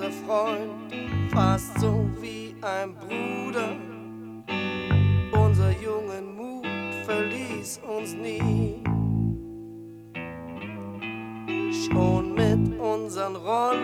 bester Freund, fast so wie ein Bruder. Unser jungen Mut verließ uns nie. Schon mit unseren Rollen